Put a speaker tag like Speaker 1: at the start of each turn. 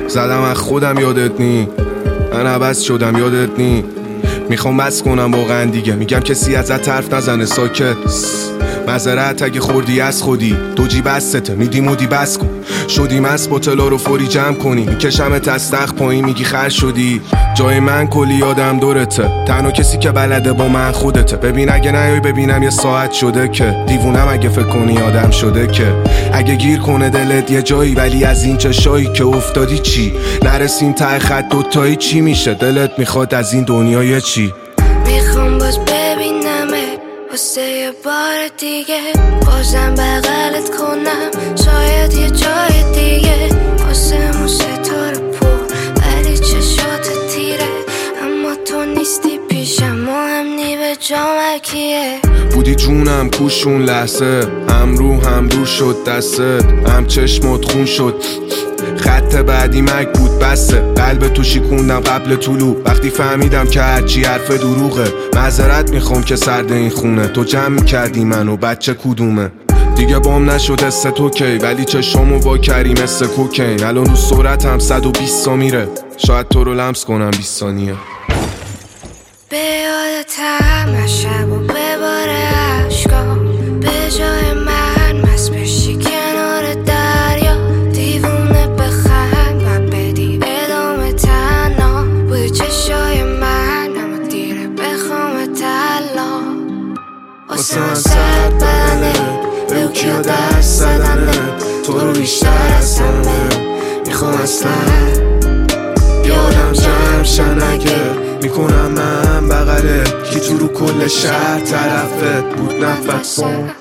Speaker 1: زدم از خودم یادت نی، من عوض شدم یادت نی. میخوام بس کنم واقعا دیگه، میگم کسی ازت حرف نزنه ساکت. معذرت اگه خوردی از خودی، دو جیب بسته میدی مودی بس کن. شدیم از بوتلا رو فوری جمع کنی، میکشمت از تخت پایین میگی خر شدی. جای من کلی یادم دورته، تنها کسی که بلده با من خودته. ببین اگه نیای ببینم یه ساعت شده که دیوونم اگه فکر کنی آدم شده که اگه گیر کنه دلت یه جایی، ولی از این چشایی که افتادی چی؟ نرسیم ته خط دوتایی چی میشه؟ دلت میخواد از این دنیای چی؟
Speaker 2: میخوام باز ببینمه واسه یه بار دیگه، بازم بغلت کنم شاید یه جای دیگه. واسه ستاره پر ولی چشات تیره، اما تو نیستی پیشم، مهم به جامکیه.
Speaker 1: بودی جونم کوشون لحظه، هم رو هم دور شد دستت، هم چشمت خون شد. خط بعدی مک بود بسته، قلب تو شیکوندم قبل طلوع. وقتی فهمیدم که هرچی حرف دروغه، معذرت میخوام که سرد این خونه. تو جمع میکردی منو بچه کدومه؟ دیگه بام نشد است اوکی، ولی چشامو وا کردی مثل کوکین. الان رو سرعتم 120 میره، شاید تو رو لمس کنم 20 ثانیه.
Speaker 2: به یادتم شب و بباره عشقا، به جای من مست بشی کنار دریا. دیوونه بخند و بدی ادامه تنها، بوی چشای من اما دیره بخوام تلا. واسه من سرد بدنه، به او کیا دست زدنه. تو رو بیشتر از همه میخوام اصلا یادم جمع شنگه. میکنم من بغله کی تو رو کل شهر طرفت بود نفسم.